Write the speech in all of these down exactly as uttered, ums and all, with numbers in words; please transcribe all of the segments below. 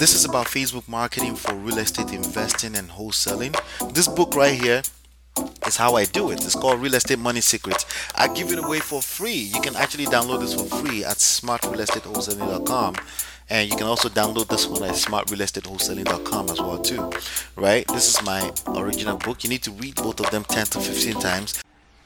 This is about Facebook marketing for real estate investing and wholesaling. This book right here is how I do it. It's called Real Estate Money Secrets. I give it away for free. You can actually download this for free at smart real estate wholesaling dot com. And you can also download this one at smart real estate wholesaling dot com as well too. Right? This is my original book. You need to read both of them ten to fifteen times.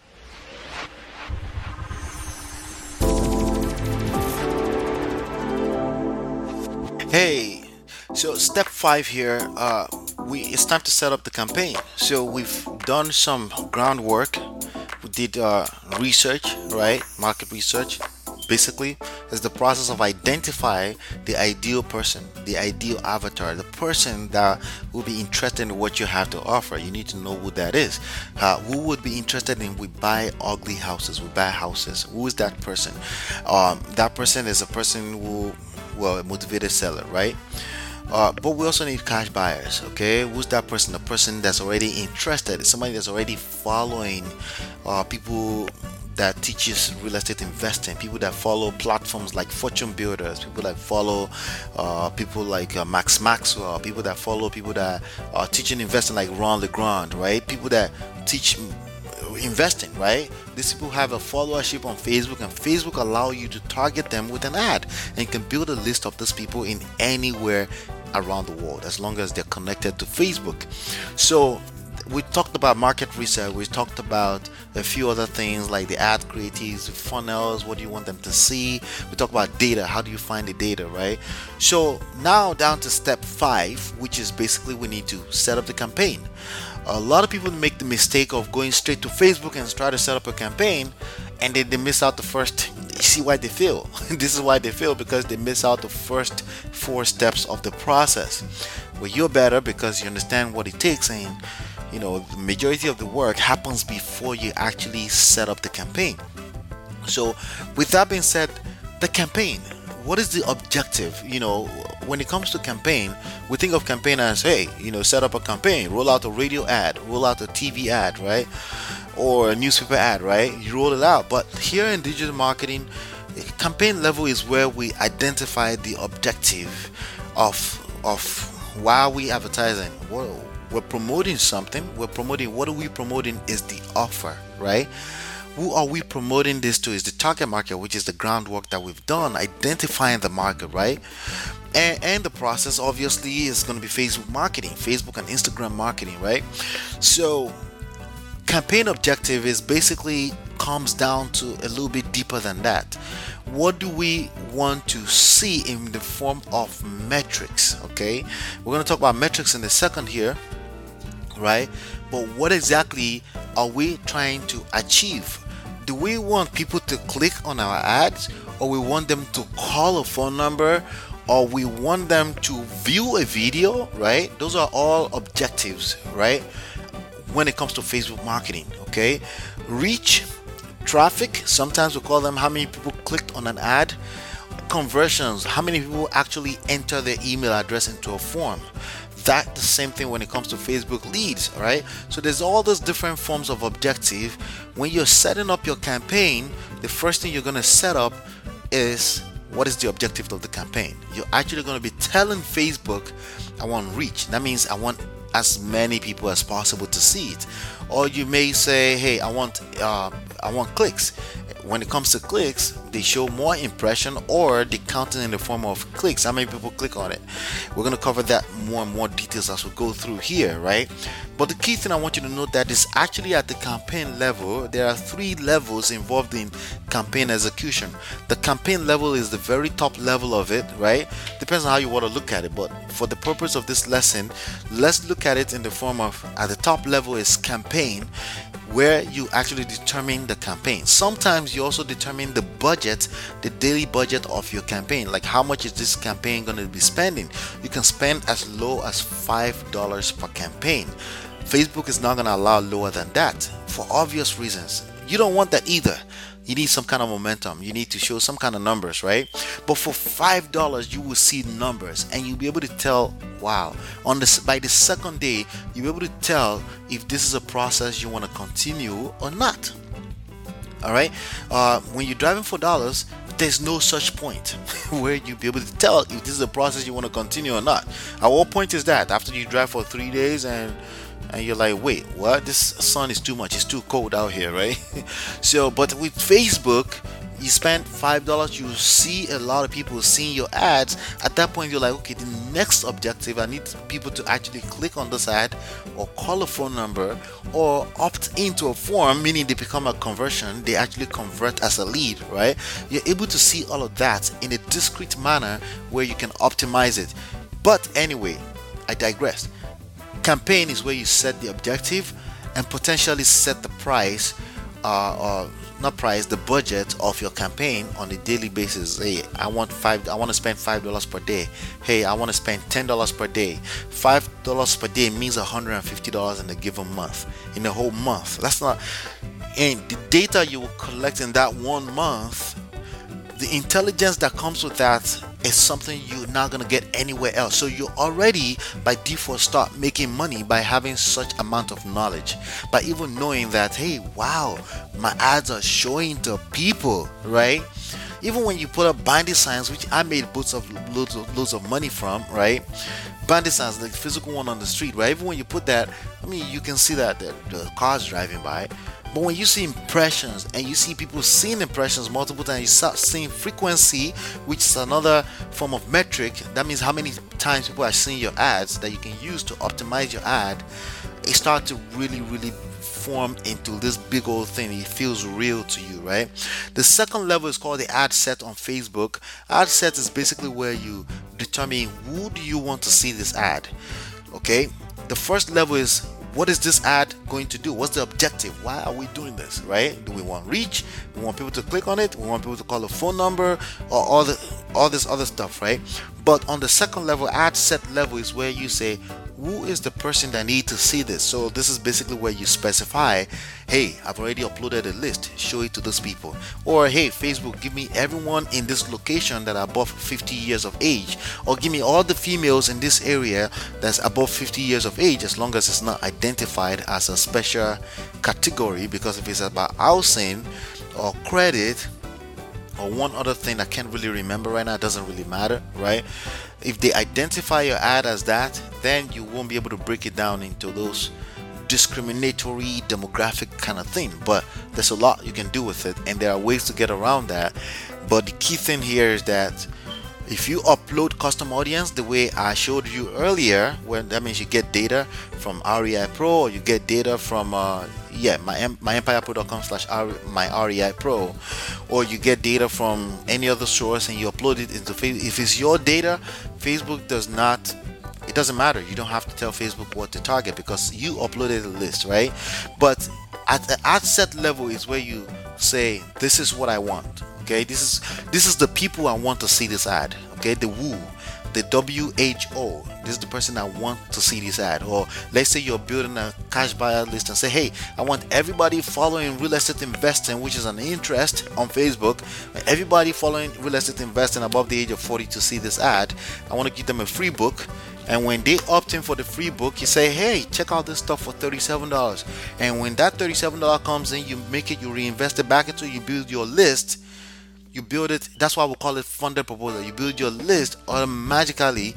Hey, so step five here, uh, we it's time to set up the campaign. So we've done some groundwork. We did uh, research, right? Market research. Basically, is the process of identify the ideal person, the ideal avatar, the person that will be interested in what you have to offer. You need to know who that is. Uh, who would be interested in we buy ugly houses, we buy houses? Who is that person? Um, that person is a person who, well, a motivated seller, right? Uh, but we also need cash buyers. Okay, who's that person? The person that's already interested, somebody that's already following uh, people that teaches real estate investing, people that follow platforms like Fortune Builders, people that follow uh, people like uh, Max Maxwell, people that follow people that are teaching investing like Ron LeGrand, right? People that teach investing, right? These people have a followership on Facebook, and Facebook allow you to target them with an ad, and you can build a list of these people in anywhere around the world as long as they're connected to Facebook. So we talked about market research, we talked about a few other things like the ad creatives, funnels, what do you want them to see. We talked about data, how do you find the data, right? So now down to step five, which is basically we need to set up the campaign. A lot of people make the mistake of going straight to Facebook and try to set up a campaign, and then they miss out the first. You see why they fail. This is why they fail, because they miss out the first four steps of the process. Well, you're better because you understand what it takes, and you know the majority of the work happens before you actually set up the campaign. So with that being said, the campaign, what is the objective? You know, when it comes to campaign, we think of campaign as, hey, you know, set up a campaign, roll out a radio ad, roll out a T V ad, right? Or a newspaper ad, right? You roll it out. But here in digital marketing, campaign level is where we identify the objective of of why are we advertising. Well, we're promoting something. We're promoting, what are we promoting is the offer, right? Who are we promoting this to? Is the target market, which is the groundwork that we've done, identifying the market, right? And, and the process obviously is going to be Facebook marketing, Facebook and Instagram marketing, right? So campaign objective is basically comes down to a little bit deeper than that. What do we want to see in the form of metrics? Okay, we're going to talk about metrics in a second here, right? But what exactly are we trying to achieve? Do we want people to click on our ads, or we want them to call a phone number, or we want them to view a video, right? Those are all objectives, right? When it comes to Facebook marketing, okay? Reach, traffic, sometimes we call them how many people clicked on an ad. Conversions, how many people actually enter their email address into a form. That the same thing when it comes to Facebook leads, right? So there's all those different forms of objective. When you're setting up your campaign, the first thing you're going to set up is what is the objective of the campaign. You're actually going to be telling Facebook, I want reach. That means I want as many people as possible to see it. Or you may say, hey, I want uh, I want clicks. When it comes to clicks, they show more impression, or they count it in the form of clicks. How many people click on it? We're going to cover that more and more details as we go through here, right? But the key thing I want you to note that is actually at the campaign level, there are three levels involved in campaign execution. The campaign level is the very top level of it, right? Depends on how you want to look at it, but for the purpose of this lesson, let's look at it in the form of, at the top level is campaign, where you actually determine the campaign. Sometimes you also determine the budget, the daily budget of your campaign, like how much is this campaign going to be spending. You can spend as low as five dollars per campaign. Facebook is not going to allow lower than that for obvious reasons. You don't want that either. You need some kind of momentum. You need to show some kind of numbers, right? But for five dollars, you will see numbers, and you'll be able to tell, wow, on this, by the second day, you'll be able to tell if this is a process you want to continue or not. All right. Uh, when you're driving for dollars, there's no such point where you'll be able to tell if this is a process you want to continue or not. At what point is that? After you drive for three days and and you're like, wait, what? This sun is too much. It's too cold out here, right? So, but with Facebook, you spend five dollars, you see a lot of people seeing your ads. At that point, you're like, okay, the next objective, I need people to actually click on this ad or call a phone number or opt into a form, meaning they become a conversion, they actually convert as a lead, right? You're able to see all of that in a discrete manner where you can optimize it. But anyway, I digress. Campaign is where you set the objective and potentially set the price, uh, or not price, the budget of your campaign on a daily basis. Hey, I want five. I want to spend five dollars per day. Hey, I want to spend ten dollars per day. Five dollars per day means one hundred and fifty dollars in a given month. In a whole month, that's not. And the data you will collect in that one month, the intelligence that comes with that is something you're not going to get anywhere else. So you already by default start making money by having such amount of knowledge, by even knowing that, hey, wow, my ads are showing to people, right? Even when you put up bandit signs, which I made loads of loads of loads of money from, right? Bandit signs, the physical one on the street, right? Even when you put that, I mean, you can see that the, the cars driving by. But when you see impressions and you see people seeing impressions multiple times, you start seeing frequency, which is another form of metric. That means how many times people are seeing your ads that you can use to optimize your ad. It starts to really, really form into this big old thing. It feels real to you, right? The second level is called the ad set on Facebook. Ad set is basically where you determine who do you want to see this ad. Okay, the first level is, what is this ad going to do? What's the objective? Why are we doing this, right? Do we want reach? We want people to click on it? We want people to call a phone number, or all the all this other stuff, right? But on the second level, ad set level, is where you say, who is the person that need to see this? So this is basically where you specify, hey, I've already uploaded a list, show it to those people. Or hey, Facebook, give me everyone in this location that are above fifty years of age, or give me all the females in this area that's above fifty years of age, as long as it's not identified as a special category. Because if it's about housing or credit or one other thing I can't really remember right now, it doesn't really matter, right? If they identify your ad as that, then you won't be able to break it down into those discriminatory demographic kind of thing. But there's a lot you can do with it, and there are ways to get around that. But the key thing here is that if you upload custom audience the way I showed you earlier, when that means you get data from R E I Pro, or you get data from uh, yeah my my empire pro dot com slash my R E I Pro, or you get data from any other source and you upload it into Facebook. If it's your data, Facebook does not, it doesn't matter. You don't have to tell Facebook what to target because you uploaded a list, right? But at the ad set level is where you say, this is what I want. Okay, this is this is the people I want to see this ad. Okay, the who, the W H O. This is the person I want to see this ad. Or let's say you're building a cash buyer list and say, hey, I want everybody following real estate investing, which is an interest on Facebook. Everybody following real estate investing above the age of forty to see this ad. I want to give them a free book. And when they opt in for the free book, you say, hey, check out this stuff for thirty-seven dollars. And when that thirty-seven dollars comes in, you make it, you reinvest it back into, you build your list. You build it, that's why we call it funded proposal. You build your list automatically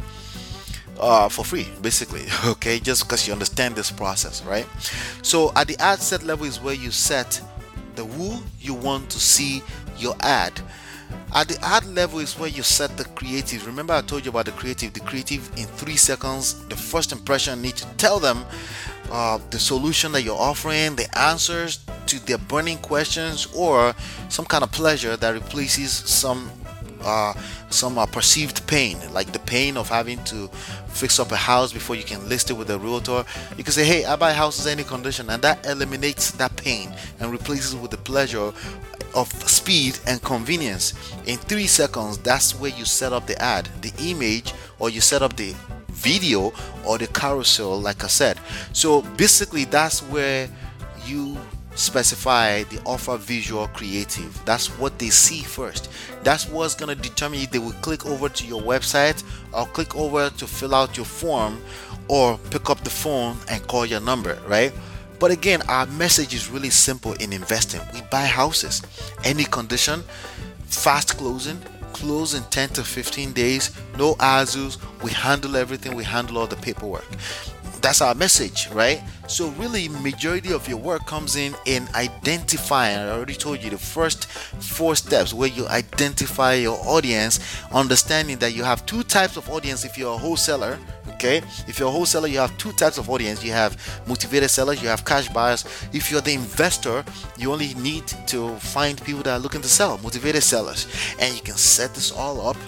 uh, for free, basically. Okay, just because you understand this process, right? So at the ad set level is where you set the who you want to see your ad. At the ad level is where you set the creative. Remember I told you about the creative. The creative in three seconds, the first impression, you need to tell them uh, the solution that you're offering, the answers to their burning questions, or some kind of pleasure that replaces some uh, some uh, perceived pain, like the pain of having to fix up a house before you can list it with a realtor. You can say, hey, I buy houses any condition, and that eliminates that pain and replaces it with the pleasure of speed and convenience. In three seconds, that's where you set up the ad, the image, or you set up the video or the carousel, like I said. So basically that's where you specify the offer visual creative. That's what they see first. That's what's going to determine if they will click over to your website or click over to fill out your form or pick up the phone and call your number, right? But again, our message is really simple in investing. We buy houses, any condition. fast closing, close in ten to fifteen days, no azus. We handle everything, we handle all the paperwork. That's our message, right? So really majority of your work comes in in identifying. I already told you the first four steps where you identify your audience, understanding that you have two types of audience. If you're a wholesaler, okay, if you're a wholesaler, you have two types of audience. You have motivated sellers, you have cash buyers. If you're the investor, you only need to find people that are looking to sell, motivated sellers, and you can set this all up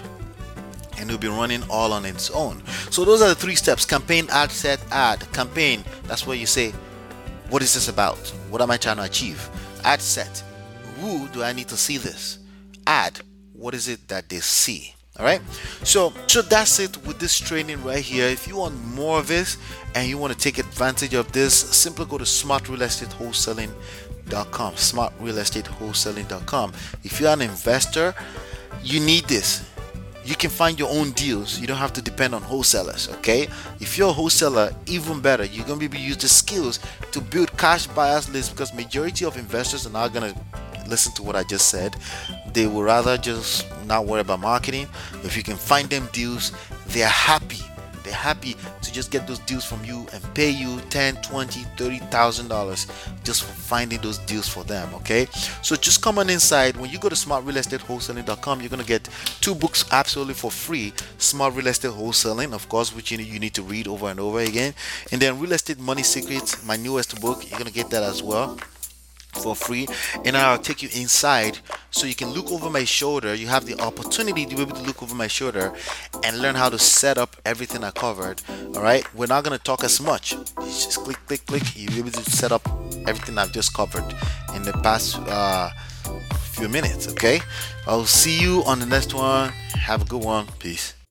and it'll be running all on its own. So those are the three steps: campaign, ad set, ad. Campaign, that's where you say, what is this about? What am I trying to achieve? Ad set, who do I need to see this? Ad, what is it that they see? All right, so so that's it with this training right here. If you want more of this and you want to take advantage of this, simply go to smart real estate wholesaling dot com. smart real estate wholesaling dot com. If you're an investor, you need this. You can find your own deals. You don't have to depend on wholesalers. Okay, if you're a wholesaler, even better, you're gonna be able to use the skills to build cash buyers lists, because majority of investors are not gonna listen to what I just said. They would rather just not worry about marketing. If you can find them deals, they're happy. They're happy to just get those deals from you and pay you ten, twenty, thirty thousand dollars just for finding those deals for them. Okay, so just come on inside. When you go to smart real estate wholesaling dot com, you're gonna get two books absolutely for free. Smart Real Estate Wholesaling, of course, which you need, you need to read over and over again, and then Real Estate Money Secrets, my newest book. You're gonna get that as well for free, and I'll take you inside so you can look over my shoulder. You have the opportunity to be able to look over my shoulder and learn how to set up everything I covered. All right, we're not going to talk as much. You just click click click, you'll be able to set up everything I've just covered in the past uh, few minutes. Okay, I'll see you on the next one. Have a good one. Peace.